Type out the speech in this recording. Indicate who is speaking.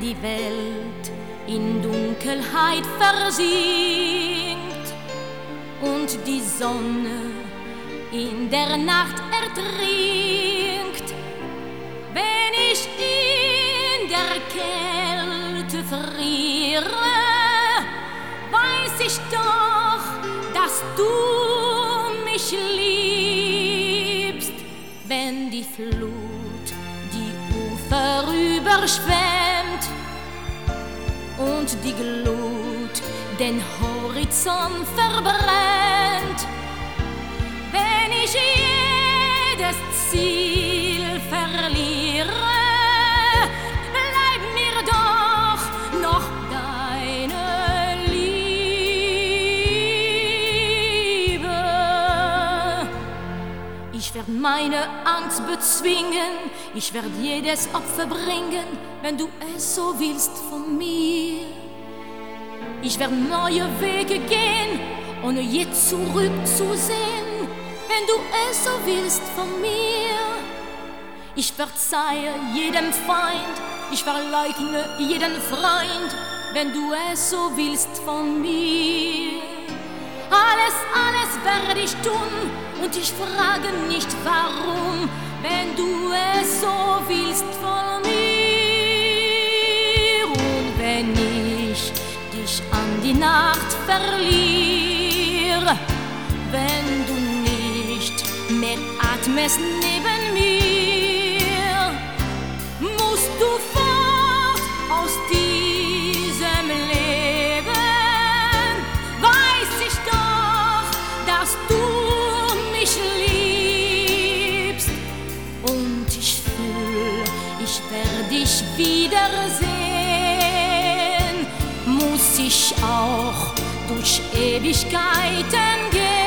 Speaker 1: die Welt in Dunkelheit versinkt und die Sonne in der Nacht ertrinkt, wenn ich in der Kälte friere, weiß ich doch, dass du mich liebst, wenn die Flut die Ufer überschwemmt und die Glut den Horizont verbrennt, wenn ich jedes Ziel verliere, bleib mir doch noch deine Liebe. Ich werd meine Angst bezwingen, ich werd jedes Opfer bringen, wenn du es so willst von mir. Ich werd neue Wege gehen, ohne je zurückzusehen, wenn du es so willst von mir. Ich verzeihe jedem Feind, ich verleugne jeden Freund, wenn du es so willst von mir. Alles werde ich tun und ich frage nicht warum, wenn du es so willst von mir. Und wenn ich dich an die Nacht verliere, wenn du nicht mehr atmest neben mir, musst du fort aus diesem Leben. Weiß ich doch, dass du mich liebst, und ich fühl, ich werd dich wiedersehen. Muss ich auch durch Ewigkeiten gehen?